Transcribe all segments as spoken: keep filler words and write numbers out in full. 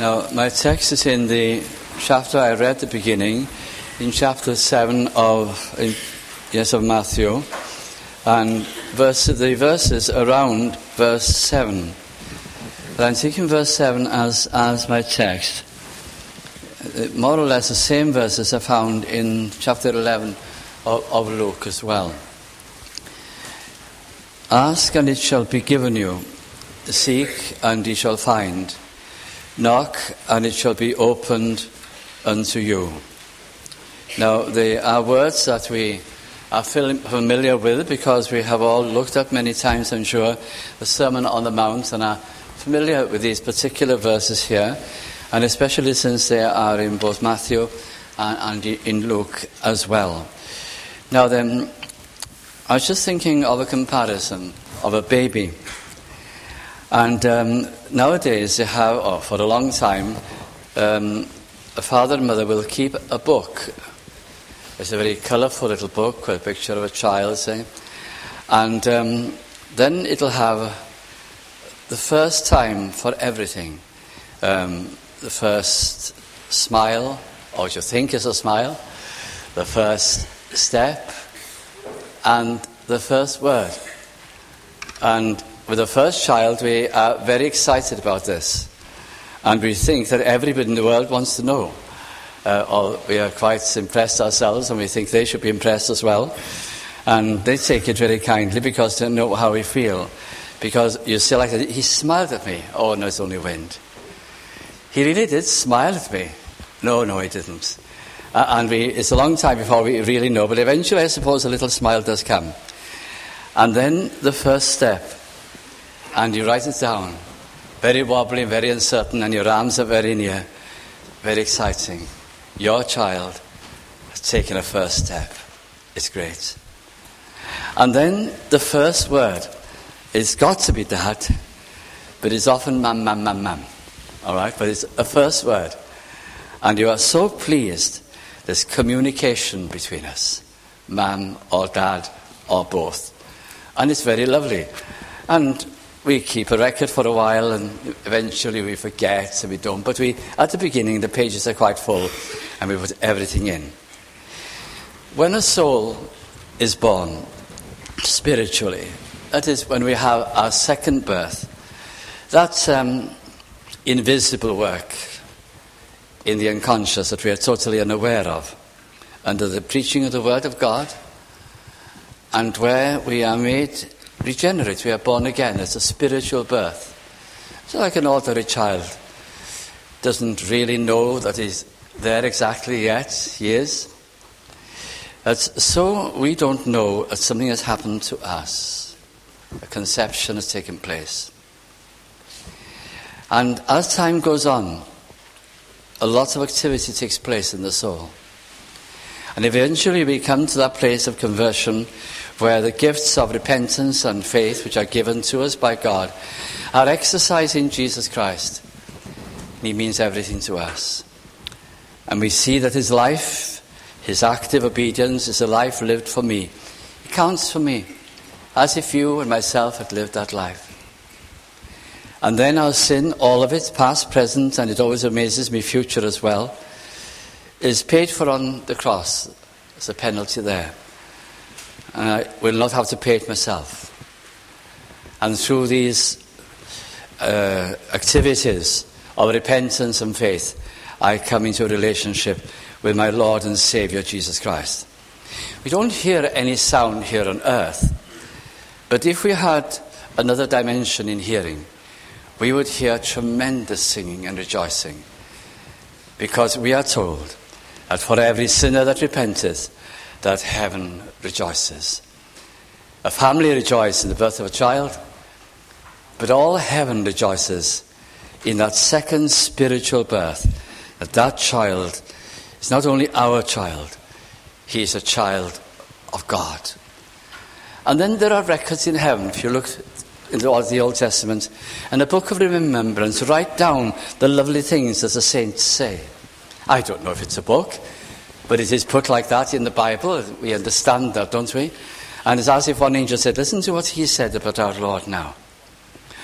Now, my text is in the chapter I read at the beginning, in chapter seven of in, yes of Matthew, and verse the verses around verse seven. But I'm taking verse seven as as my text. More or less the same verses are found in chapter eleven of, of Luke as well. Ask and it shall be given you. Seek and ye shall find. Knock and it shall be opened unto you. Now, they are words that we are familiar with because we have all looked at many times, I'm sure, the Sermon on the Mount, and are familiar with these particular verses here, and especially since they are in both Matthew and, and in Luke as well. Now then, I was just thinking of a comparison of a baby. And um, nowadays they have, or for a long time, um, a father and mother will keep a book. It's a very colourful little book with a picture of a child, say. And um, then it'll have the first time for everything. Um, the first smile, or what you think is a smile, the first step, and the first word. And with the first child, we are very excited about this. And we think that everybody in the world wants to know. Uh, or we are quite impressed ourselves, and we think they should be impressed as well. And they take it very kindly because they know how we feel. Because you say like, he smiled at me. Oh, no, it's only wind. He really did smile at me. No, no, he didn't. Uh, and we, it's a long time before we really know. But eventually, I suppose, a little smile does come. And then the first step. And you write it down. Very wobbly, very uncertain, and your arms are very near. Very exciting. Your child has taken a first step. It's great. And then the first word. It's got to be dad, but it's often mum, mum, mum, mum. All right? But it's a first word. And you are so pleased there's communication between us. Mum or dad or both. And it's very lovely. And we keep a record for a while, and eventually we forget and we don't. But we, at the beginning, the pages are quite full, and we put everything in. When a soul is born spiritually, that is when we have our second birth, that's um, invisible work in the unconscious that we are totally unaware of, under the preaching of the Word of God, and where we are made regenerate, we are born again. It's a spiritual birth. So like an ordinary child doesn't really know that he's there exactly yet. He is. That's, so we don't know that something has happened to us. A conception has taken place. And as time goes on, a lot of activity takes place in the soul. And eventually we come to that place of conversion where the gifts of repentance and faith, which are given to us by God, are exercised in Jesus Christ. He means everything to us. And we see that his life, his active obedience, is a life lived for me. It counts for me, as if you and myself had lived that life. And then our sin, all of it, past, present, and it always amazes me, future as well, is paid for on the cross. There's a penalty there. And I will not have to pay it myself. And through these uh, activities of repentance and faith, I come into a relationship with my Lord and Saviour, Jesus Christ. We don't hear any sound here on earth, but if we had another dimension in hearing, we would hear tremendous singing and rejoicing, because we are told that for every sinner that repenteth, that heaven rejoices. A family rejoices in the birth of a child, but all heaven rejoices in that second spiritual birth, that that child is not only our child, he is a child of God. And then there are records in heaven, if you look into the Old Testament, and a book of remembrance, write down the lovely things that the saints say. I don't know if it's a book, but it is put like that in the Bible. We understand that, don't we? And it's as if one angel said, listen to what he said about our Lord now.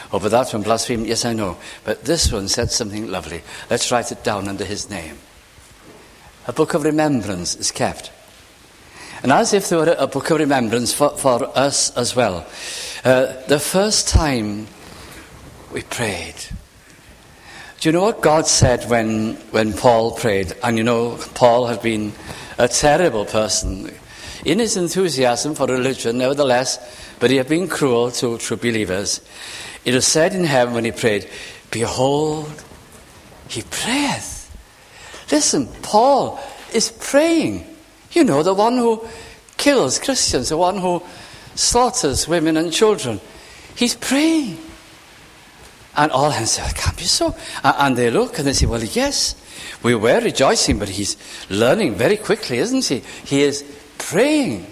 Oh, but that one blasphemed. Yes, I know. But this one said something lovely. Let's write it down under his name. A book of remembrance is kept. And as if there were a book of remembrance for, for us as well. Uh, the first time we prayed. Do you know what God said when, when Paul prayed? And you know, Paul had been a terrible person in his enthusiasm for religion, nevertheless, but he had been cruel to true believers. It was said in heaven when he prayed, behold, he prayeth. Listen, Paul is praying. You know, the one who kills Christians, the one who slaughters women and children. He's praying. And all hands say, it can't be so. And they look and they say, well, yes, we were rejoicing, but he's learning very quickly, isn't he? He is praying.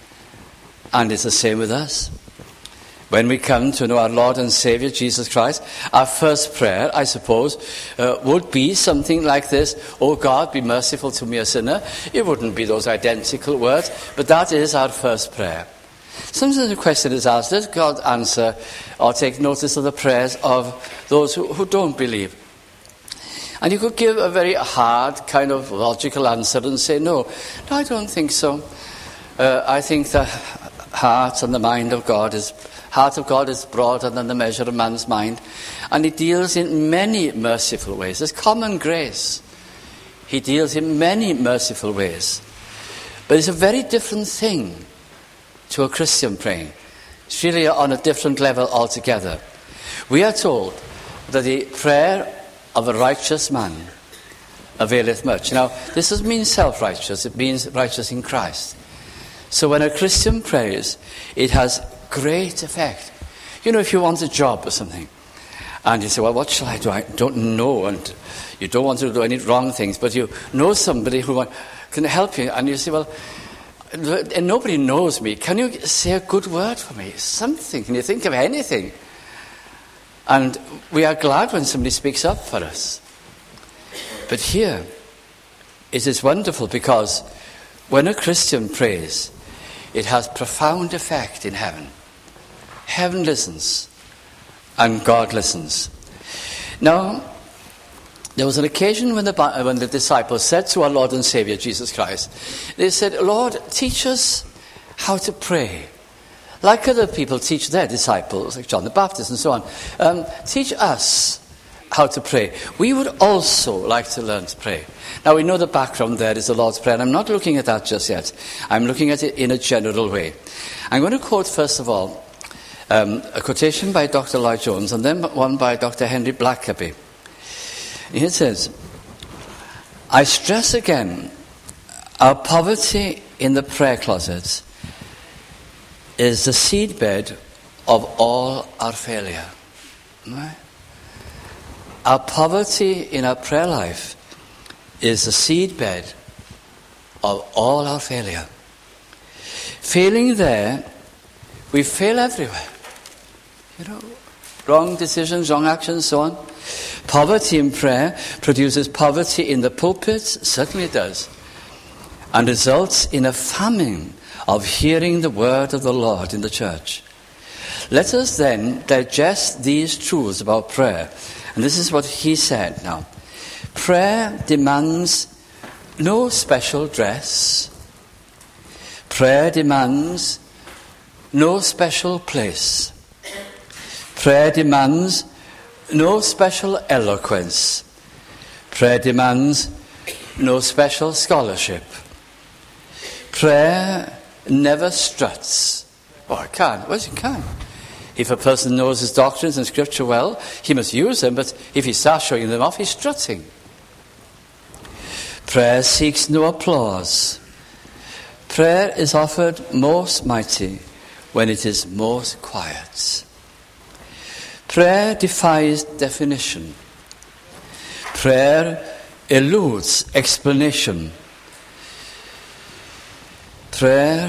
And it's the same with us. When we come to know our Lord and Savior, Jesus Christ, our first prayer, I suppose, uh, would be something like this. Oh God, be merciful to me, a sinner. It wouldn't be those identical words, but that is our first prayer. Sometimes the question is asked, does God answer or take notice of the prayers of those who, who don't believe? And you could give a very hard kind of logical answer and say, no, no, I don't think so. Uh, I think the heart and the mind of God is heart of God is broader than the measure of man's mind, and he deals in many merciful ways. There's common grace. He deals in many merciful ways. But it's a very different thing to a Christian praying. It's really on a different level altogether. We are told that the prayer of a righteous man availeth much. Now, this doesn't mean self-righteous. It means righteous in Christ. So when a Christian prays, it has great effect. You know, if you want a job or something, and you say, well, what shall I do? I don't know, and you don't want to do any wrong things, but you know somebody who can help you, and you say, well, and nobody knows me. Can you say a good word for me? Something. Can you think of anything? And we are glad when somebody speaks up for us. But here, it is wonderful because when a Christian prays, it has profound effect in heaven. Heaven listens, and God listens. Now, there was an occasion when the, when the disciples said to our Lord and Savior, Jesus Christ, they said, Lord, teach us how to pray. Like other people teach their disciples, like John the Baptist and so on. Um, teach us how to pray. We would also like to learn to pray. Now, we know the background there is the Lord's Prayer, and I'm not looking at that just yet. I'm looking at it in a general way. I'm going to quote, first of all, um, a quotation by Doctor Lloyd Jones, and then one by Doctor Henry Blackaby. It says, I stress again, our poverty in the prayer closet is the seedbed of all our failure. Right? Our poverty in our prayer life is the seedbed of all our failure. Failing there, we fail everywhere. You know, wrong decisions, wrong actions, so on. Poverty in prayer produces poverty in the pulpit, certainly it does, and results in a famine of hearing the word of the Lord in the church. Let us then digest these truths about prayer. And this is what he said now. Prayer demands no special dress. Prayer demands no special place. Prayer demands no special eloquence. Prayer demands no special scholarship. Prayer never struts. Oh, it can. Well, it can. If a person knows his doctrines and scripture well, he must use them, but if he starts showing them off, he's strutting. Prayer seeks no applause. Prayer is offered most mighty when it is most quiet. Prayer defies definition. Prayer eludes explanation. Prayer,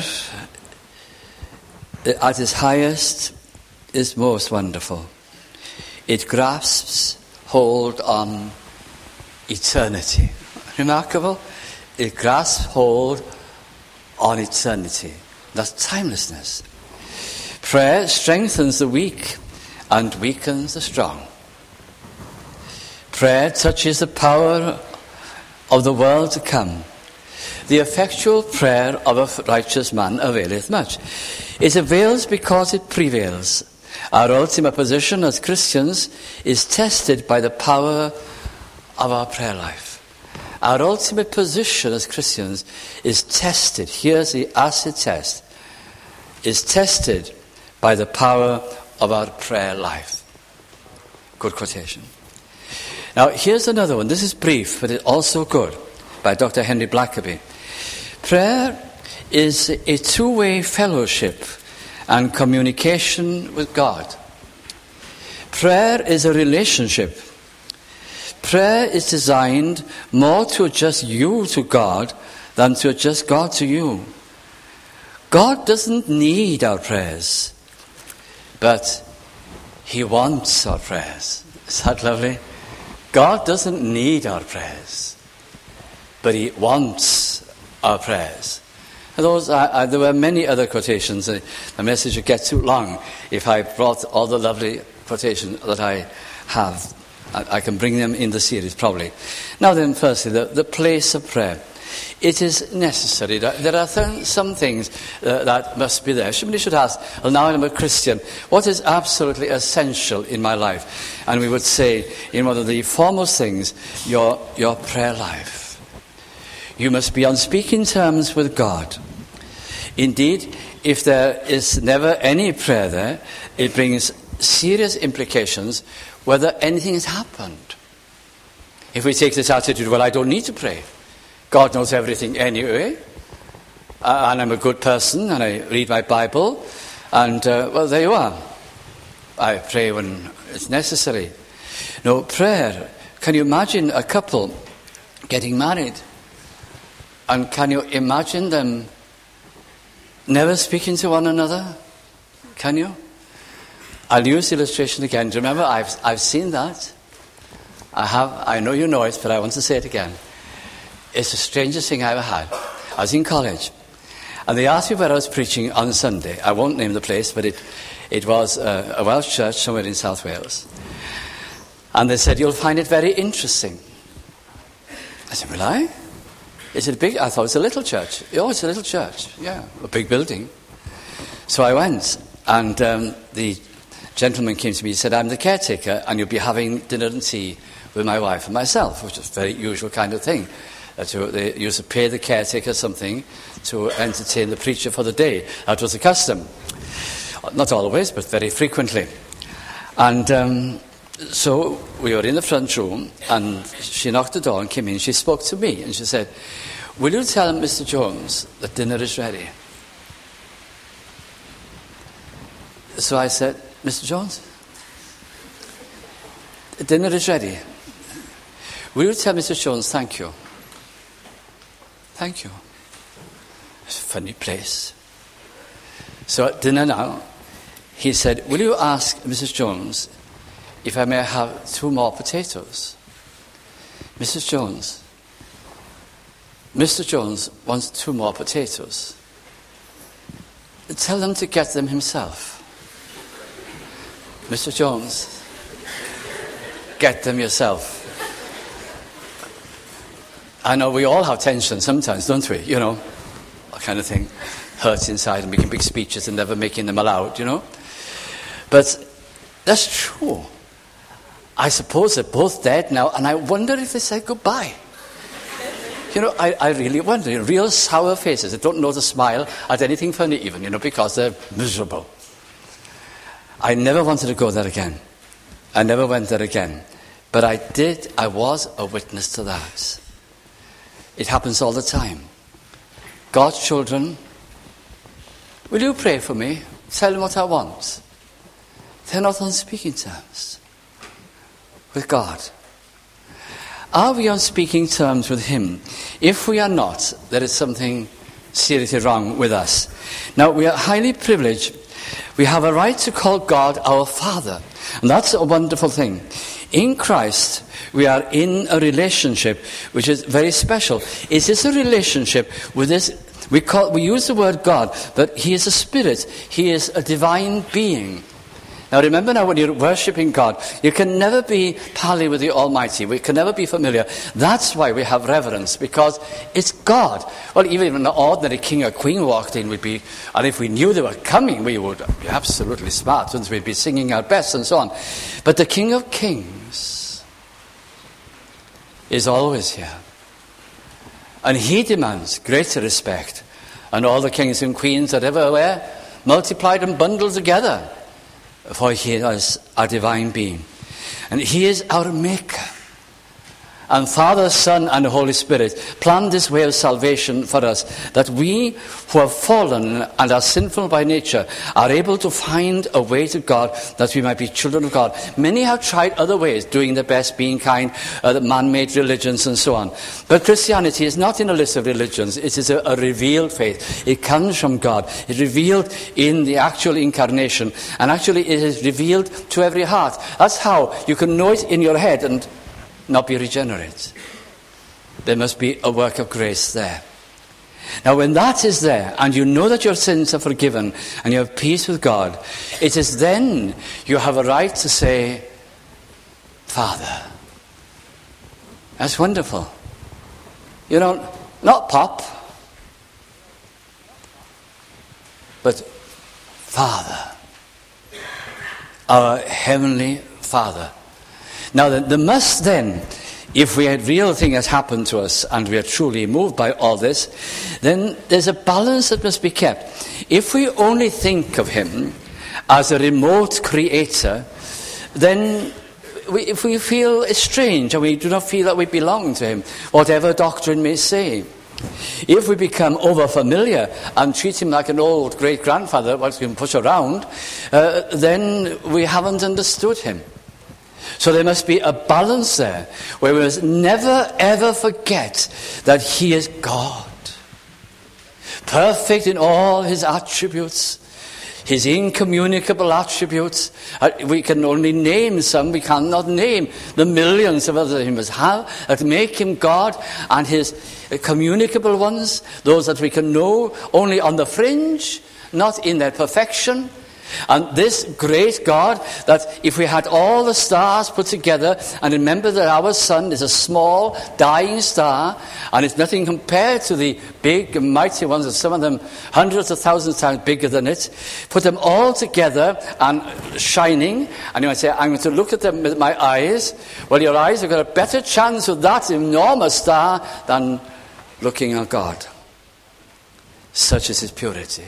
at its highest, is most wonderful. It grasps hold on eternity. Remarkable. It grasps hold on eternity. That's timelessness. Prayer strengthens the weak and weakens the strong. Prayer touches the power of the world to come. The effectual prayer of a righteous man availeth much. It avails because it prevails. Our ultimate position as Christians is tested by the power of our prayer life. Our ultimate position as Christians is tested. Here's the acid test. Is tested by the power of our prayer life. Good quotation. Now, here's another one. This is brief, but it's also good, by Doctor Henry Blackaby. Prayer is a two-way fellowship and communication with God. Prayer is a relationship. Prayer is designed more to adjust you to God than to adjust God to you. God doesn't need our prayers, but He wants our prayers. Is that lovely? God doesn't need our prayers, but He wants our prayers. And those are, uh, there were many other quotations. Uh, the message would get too long if I brought all the lovely quotations that I have. I, I can bring them in the series, probably. Now then, firstly, the, the place of prayer. It is necessary. There are th- some things uh, that must be there. Somebody should ask, well, now I'm a Christian, what is absolutely essential in my life? And we would say, in one of the foremost things, your, your prayer life. You must be on speaking terms with God. Indeed, if there is never any prayer there, it brings serious implications whether anything has happened. If we take this attitude, well, I don't need to pray. God knows everything anyway. Uh, and I'm a good person, and I read my Bible. And, uh, well, there you are. I pray when it's necessary. No, prayer. Can you imagine a couple getting married? And can you imagine them never speaking to one another? Can you? I'll use the illustration again. Do you remember? I've, I've seen that. I have. I know you know it, but I want to say it again. It's the strangest thing I ever had. I was in college, and they asked me where I was preaching on Sunday. I won't name the place, but it, it was a, a Welsh church somewhere in South Wales. And they said, you'll find it very interesting. I said, will I? Is it big? I thought it was a little church. Oh, it's a little church. Yeah, a big building. So I went, and um, the gentleman came to me and said, I'm the caretaker, and you'll be having dinner and tea with my wife and myself, which is a very usual kind of thing. Uh, to, they used to pay the caretaker something to entertain the preacher for the day. That was the custom. Not always, but very frequently. And um, so we were in the front room, and she knocked the door and came in. She spoke to me, and she said, will you tell Mister Jones that dinner is ready? So I said, Mister Jones, dinner is ready. Will you tell Mister Jones, thank you? Thank you. It's a funny place. So at dinner now, he said, will you ask Missus Jones if I may have two more potatoes? Missus Jones, Mister Jones wants two more potatoes. Tell them to get them himself. Mister Jones, get them yourself. I know we all have tension sometimes, don't we? You know, that kind of thing. Hurts inside and making big speeches and never making them aloud, you know. But that's true. I suppose they're both dead now, and I wonder if they said goodbye. You know, I, I really wonder. Real sour faces. They don't know to smile at anything funny even, you know, because they're miserable. I never wanted to go there again. I never went there again. But I did, I was a witness to that. It happens all the time. God's children, will you pray for me? Tell them what I want. They're not on speaking terms with God. Are we on speaking terms with Him? If we are not, there is something seriously wrong with us. Now, we are highly privileged. We have a right to call God our Father. And that's a wonderful thing. In Christ, we are in a relationship which is very special. Is this a relationship with this? We call, we use the word God, but He is a spirit. He is a divine being. Now remember now, when you're worshipping God, you can never be pally with the Almighty. We can never be familiar. That's why we have reverence, because it's God. Well, even if an ordinary king or queen walked in, we'd be, and if we knew they were coming, we would be absolutely smart, and we'd be singing our best and so on. But the King of Kings is always here. And he demands greater respect. And all the kings and queens that ever were, multiplied and bundled together. For he is our divine being. And he is our maker. And Father, Son, and the Holy Spirit planned this way of salvation for us, that we who have fallen and are sinful by nature are able to find a way to God, that we might be children of God. Many have tried other ways, doing their best, being kind, uh, man-made religions and so on. But Christianity is not in a list of religions. It is a, a revealed faith. It comes from God. It's revealed in the actual incarnation. And actually it is revealed to every heart. That's how you can know it in your head and not be regenerate. There must be a work of grace there. Now when that is there, and you know that your sins are forgiven, and you have peace with God, it is then you have a right to say, Father. That's wonderful. You know, not Pop, but Father. Our Heavenly Father. Now, the, the must then, if we had real thing has happened to us and we are truly moved by all this, then there's a balance that must be kept. If we only think of him as a remote creator, then we, if we feel estranged and we do not feel that we belong to him, whatever doctrine may say. If we become over-familiar and treat him like an old great-grandfather, what we can push around, uh, then we haven't understood him. So there must be a balance there, where we must never ever forget that he is God. Perfect in all his attributes, his incommunicable attributes. We can only name some, we cannot name the millions of others he must have that make him God, and his communicable ones, those that we can know only on the fringe, not in their perfection. And this great God, that if we had all the stars put together, and remember that our sun is a small, dying star, and it's nothing compared to the big and mighty ones, and some of them hundreds of thousands of times bigger than it, put them all together and shining, and you might say, I'm going to look at them with my eyes. Well, your eyes have got a better chance with that enormous star than looking at God. Such is his purity.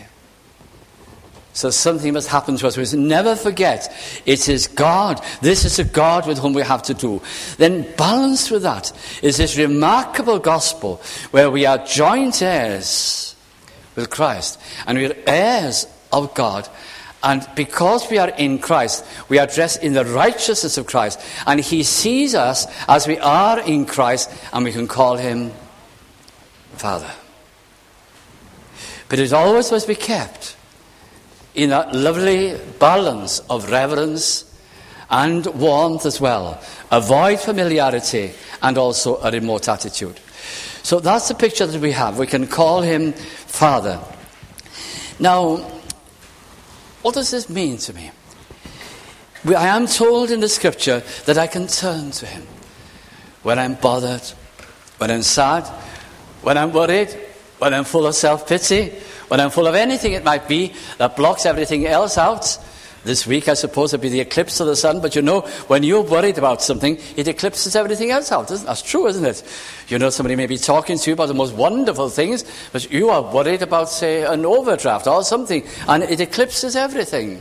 So something must happen to us. We must never forget it is God. This is a God with whom we have to do. Then balanced with that is this remarkable gospel where we are joint heirs with Christ. And we are heirs of God. And because we are in Christ, we are dressed in the righteousness of Christ. And he sees us as we are in Christ, and we can call him Father. But it always must be kept in that lovely balance of reverence and warmth as well. Avoid familiarity and also a remote attitude. So that's the picture that we have. We can call him Father. Now, what does this mean to me? I am told in the scripture that I can turn to him when I'm bothered, when I'm sad, when I'm worried, when I'm full of self-pity, when I'm full of anything it might be that blocks everything else out. This week, I suppose, it'll be the eclipse of the sun. But you know, when you're worried about something, it eclipses everything else out. That's true, isn't it? You know, somebody may be talking to you about the most wonderful things, but you are worried about, say, an overdraft or something, and it eclipses everything.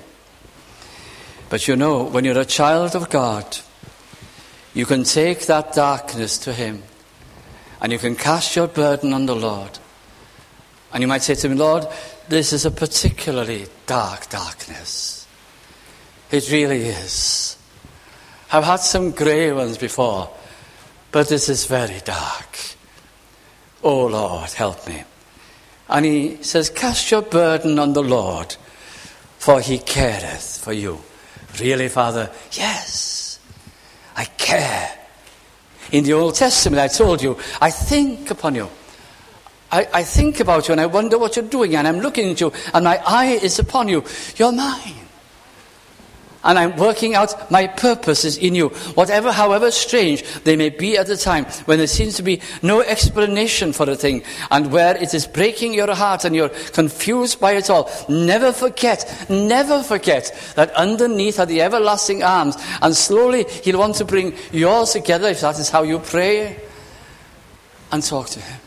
But you know, when you're a child of God, you can take that darkness to him, and you can cast your burden on the Lord. And you might say to him, Lord, this is a particularly dark darkness. It really is. I've had some grey ones before, but this is very dark. Oh, Lord, help me. And he says, cast your burden on the Lord, for he careth for you. Really, Father? Yes, I care. In the Old Testament, I told you, I think upon you. I, I think about you and I wonder what you're doing, and I'm looking at you and my eye is upon you. You're mine. And I'm working out my purposes in you. Whatever, however strange they may be at the time, when there seems to be no explanation for a thing, and where it is breaking your heart and you're confused by it all, never forget, never forget that underneath are the everlasting arms. And slowly he'll want to bring yours together, if that is how you pray, and talk to him.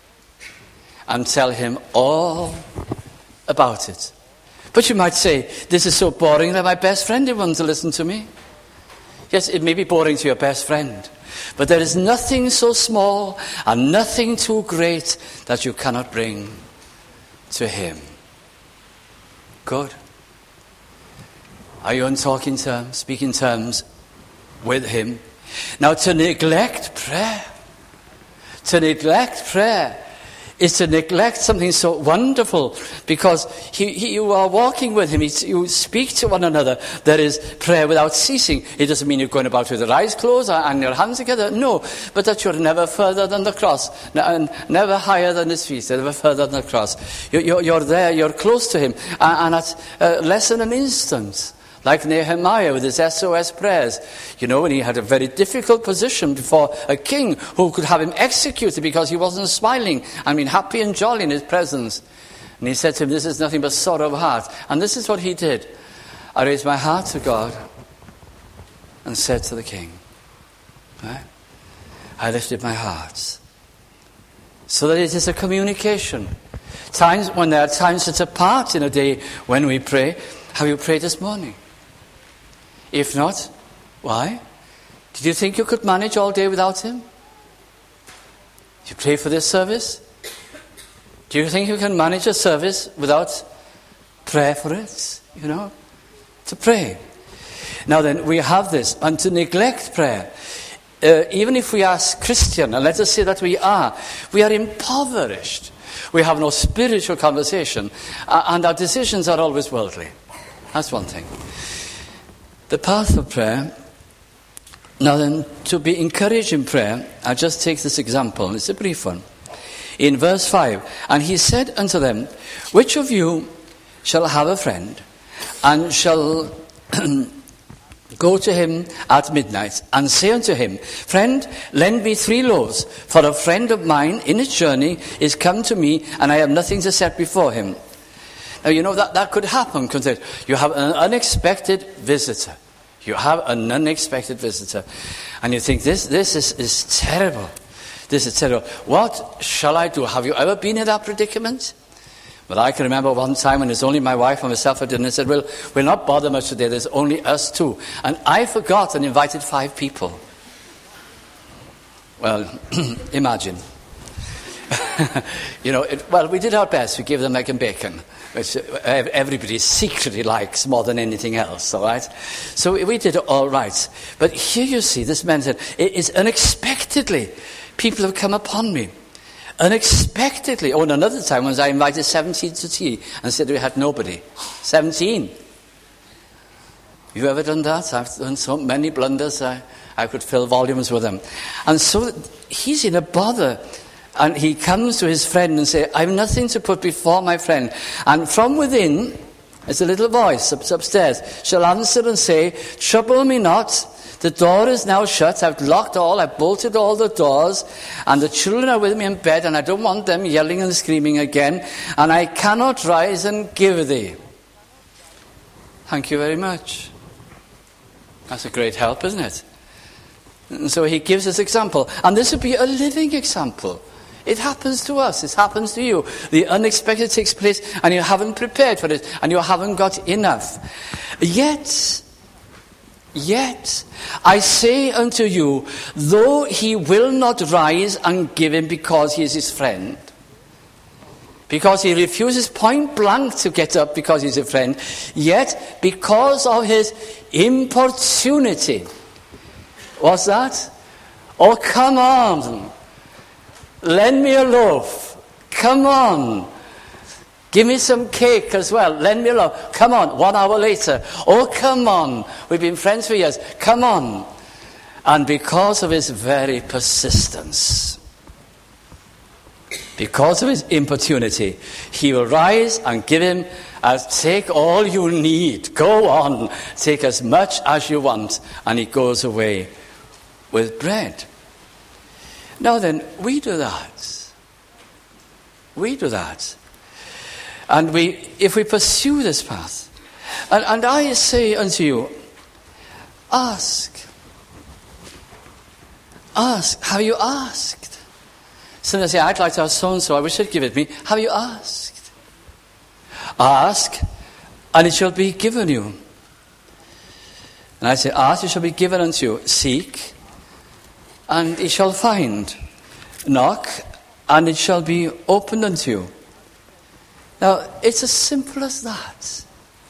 And tell him all about it. But you might say, this is so boring that my best friend didn't want to listen to me. Yes, it may be boring to your best friend, but there is nothing so small and nothing too great that you cannot bring to him. Good. Are you on talking terms, speaking terms with him? Now, to neglect prayer, to neglect prayer, is to neglect something so wonderful, because he, he, you are walking with him. He, you speak to one another. There is prayer without ceasing. It doesn't mean you're going about with your eyes closed and your hands together. No, but that you're never further than the cross, and never higher than his feet, never further than the cross. You're, you're, you're there, you're close to him, and, and at uh, less than an instant. Like Nehemiah with his S O S prayers. You know, when he had a very difficult position before a king who could have him executed because he wasn't smiling and being happy and jolly in his presence. And he said to him, this is nothing but sorrow of heart. And this is what he did. I raised my heart to God and said to the king, right? I lifted my heart. So that it is a communication. Times when there are times that's apart in a day when we pray. Have you prayed this morning? If not, why? Did you think you could manage all day without him? Did you pray for this service? Do you think you can manage a service without prayer for it? You know, to pray. Now then, we have this, and to neglect prayer, uh, even if we are Christian, and let us say that we are, we are impoverished. We have no spiritual conversation, uh, and our decisions are always worldly. That's one thing. The path of prayer. Now then, to be encouraged in prayer, I'll just take this example. It's a brief one. In verse five, and he said unto them, which of you shall have a friend, and shall go to him at midnight, and say unto him, friend, lend me three loaves, for a friend of mine in his journey is come to me, and I have nothing to set before him. Now, you know, that, that could happen, couldn't it? You have an unexpected visitor. You have an unexpected visitor. And you think, this this is, is terrible. This is terrible. What shall I do? Have you ever been in that predicament? Well, I can remember one time when it's only my wife and myself at dinner, and I said, well, we'll not bother much today. There's only us two. And I forgot and invited five people. Well, imagine. you know, it, well, we did our best. We gave them egg and bacon, which everybody secretly likes more than anything else, all right? So we did it all right. But here you see, this man said, it is unexpectedly, people have come upon me. Unexpectedly. Oh, and another time was I invited seventeen to tea and said we had nobody. seventeen. You ever done that? I've done so many blunders, I, I could fill volumes with them. And so he's in a bother. And he comes to his friend and says, I have nothing to put before my friend. And from within, there's a little voice upstairs, shall answer and say, trouble me not. The door is now shut. I've locked all. I've bolted all the doors. And the children are with me in bed. And I don't want them yelling and screaming again. And I cannot rise and give thee. Thank you very much. That's a great help, isn't it? And so he gives this example. And this would be a living example. It happens to us. It happens to you. The unexpected takes place and you haven't prepared for it and you haven't got enough. Yet, yet, I say unto you, though he will not rise and give him because he is his friend, because he refuses point blank to get up because he's a friend, yet because of his importunity. What's that? Oh, come on. Lend me a loaf. Come on. Give me some cake as well. Lend me a loaf. Come on. One hour later. Oh, come on. We've been friends for years. Come on. And because of his very persistence, because of his importunity, he will rise and give him Uh, take all you need. Go on. Take as much as you want. And he goes away with bread. Now then, we do that. We do that. And we, if we pursue this path, and, and I say unto you, ask. Ask. Have you asked? Sometimes I say, I'd like to have so-and-so, I wish you'd give it me. Have you asked? Ask, and it shall be given you. And I say, ask, it shall be given unto you. Seek, and it shall find. Knock, and it shall be opened unto you. Now, it's as simple as that.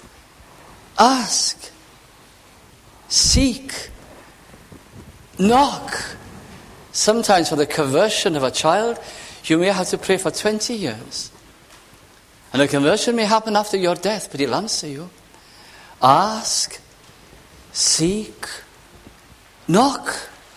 Ask. Seek. Knock. Sometimes for the conversion of a child, you may have to pray for twenty years. And the conversion may happen after your death, but he'll answer you. Ask. Seek. Knock.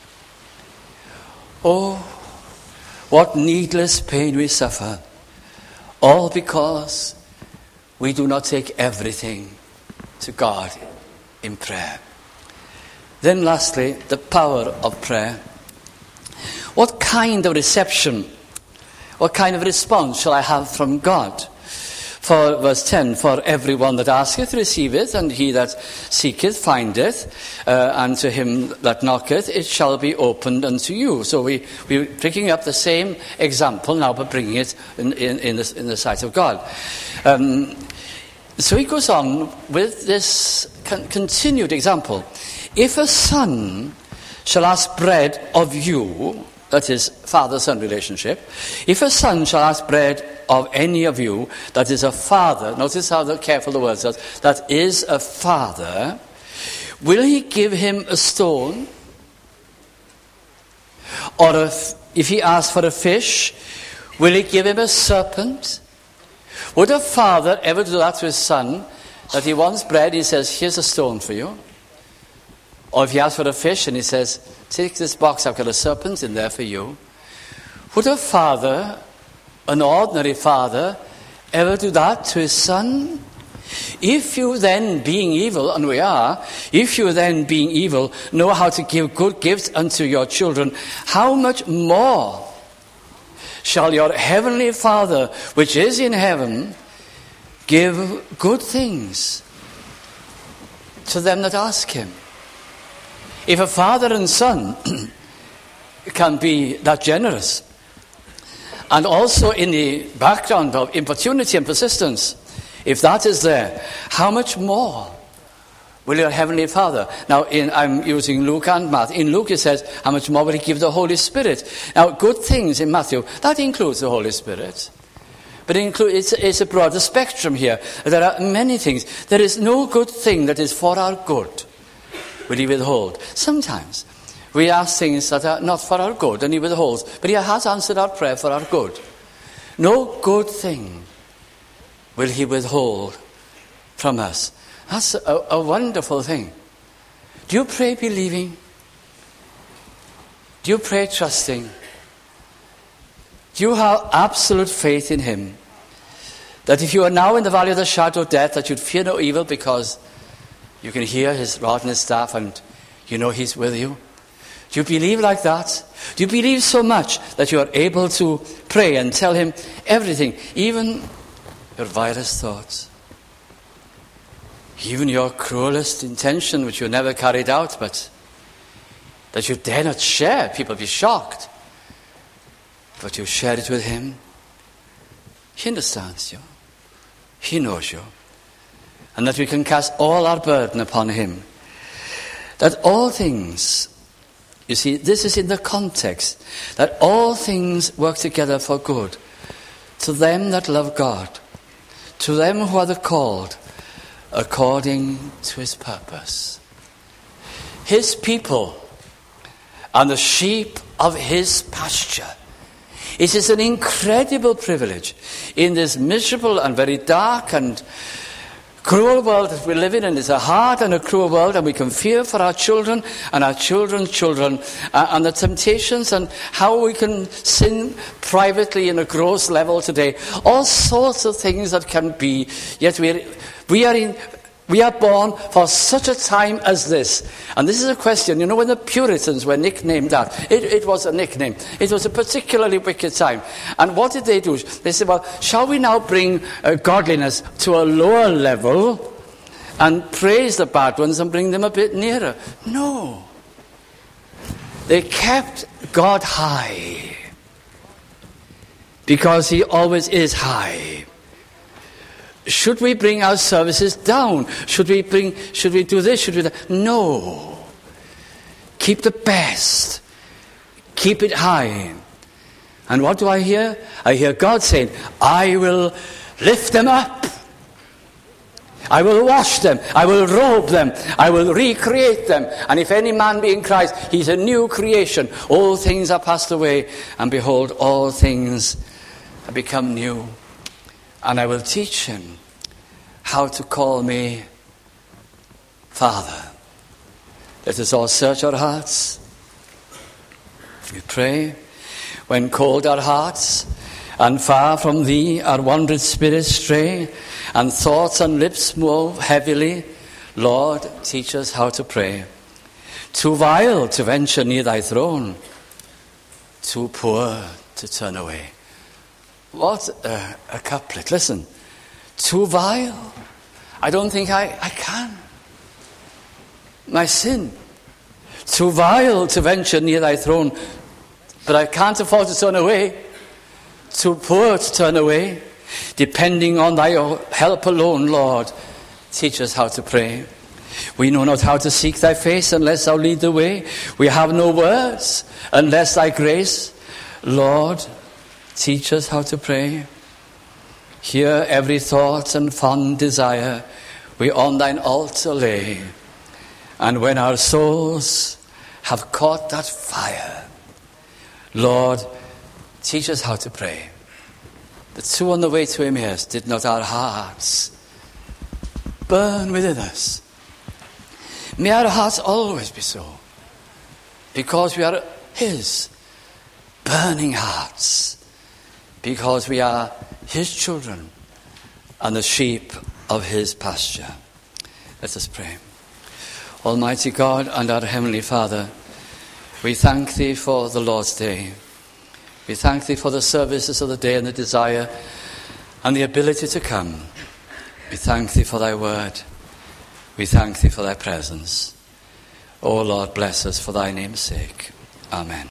Oh, what needless pain we suffer. All because we do not take everything to God in prayer. Then lastly, the power of prayer. What kind of reception, what kind of response shall I have from God? For verse ten, for everyone that asketh receiveth, and he that seeketh findeth, uh, and to him that knocketh it shall be opened unto you. So we, we're picking up the same example now, but bringing it in, in, in, the, in the sight of God. Um, so he goes on with this con- continued example. If a son shall ask bread of you, that is father-son relationship, if a son shall ask bread of any of you, that is a father, notice how careful the word says, that is a father, will he give him a stone? Or if, if he asks for a fish, will he give him a serpent? Would a father ever do that to his son, that he wants bread, he says, here's a stone for you? Or if he asks for a fish and he says, take this box, I've got a serpent in there for you. Would a father, an ordinary father, ever do that to his son? If you then, being evil, and we are, if you then, being evil, know how to give good gifts unto your children, how much more shall your heavenly Father, which is in heaven, give good things to them that ask him? If a father and son can be that generous, and also in the background of importunity and persistence, if that is there, how much more will your heavenly Father? Now, in, I'm using Luke and Matthew. In Luke it says, how much more will he give the Holy Spirit? Now, good things in Matthew, that includes the Holy Spirit. But it include, it's, it's a broader spectrum here. There are many things. There is no good thing that is for our good will he withhold. Sometimes we ask things that are not for our good, and he withholds. But he has answered our prayer for our good. No good thing will he withhold from us. That's a, a wonderful thing. Do you pray believing? Do you pray trusting? Do you have absolute faith in him? That if you are now in the valley of the shadow of death, that you'd fear no evil because you can hear his rod and his staff and you know he's with you? Do you believe like that? Do you believe so much that you are able to pray and tell him everything, even your vilest thoughts, even your cruelest intention, which you never carried out, but that you dare not share? People will be shocked. But you share it with him. He understands you. He knows you. And that we can cast all our burden upon him. That all things, you see, this is in the context, that all things work together for good to them that love God, to them who are the called according to his purpose. His people are the sheep of his pasture. It is an incredible privilege in this miserable and very dark and cruel world that we live in, and it's a hard and a cruel world, and we can fear for our children and our children's children, uh, and the temptations and how we can sin privately in a gross level today. All sorts of things that can be, yet we are, we are in... We are born for such a time as this. And this is a question. You know, when the Puritans were nicknamed that, it, it was a nickname. It was a particularly wicked time. And what did they do? They said, well, shall we now bring uh, godliness to a lower level and praise the bad ones and bring them a bit nearer? No. They kept God high because he always is high. Should we bring our services down? Should we bring, should we do this? Should we do that? No. Keep the best. Keep it high. And what do I hear? I hear God saying, I will lift them up. I will wash them. I will robe them. I will recreate them. And if any man be in Christ, he's a new creation. All things are passed away, and behold, all things have become new. And I will teach him how to call me Father. Let us all search our hearts. We pray. When cold our hearts, and far from thee our wandering spirits stray, and thoughts and lips move heavily, Lord, teach us how to pray. Too vile to venture near thy throne, too poor to turn away. What a, a couplet. Listen. Too vile. I don't think I, I can. My sin. Too vile to venture near thy throne, but I can't afford to turn away. Too poor to turn away. Depending on thy help alone, Lord, teach us how to pray. We know not how to seek thy face unless thou lead the way. We have no words unless thy grace, Lord, teach us how to pray. Hear every thought and fond desire we on thine altar lay. And when our souls have caught that fire, Lord, teach us how to pray. The two on the way to Emmaus, did not our hearts burn within us? May our hearts always be so, because we are his burning hearts, because we are his children and the sheep of his pasture. Let us pray. Almighty God and our Heavenly Father, we thank thee for the Lord's Day. We thank thee for the services of the day and the desire and the ability to come. We thank thee for thy word. We thank thee for thy presence. O Lord, bless us for thy name's sake. Amen.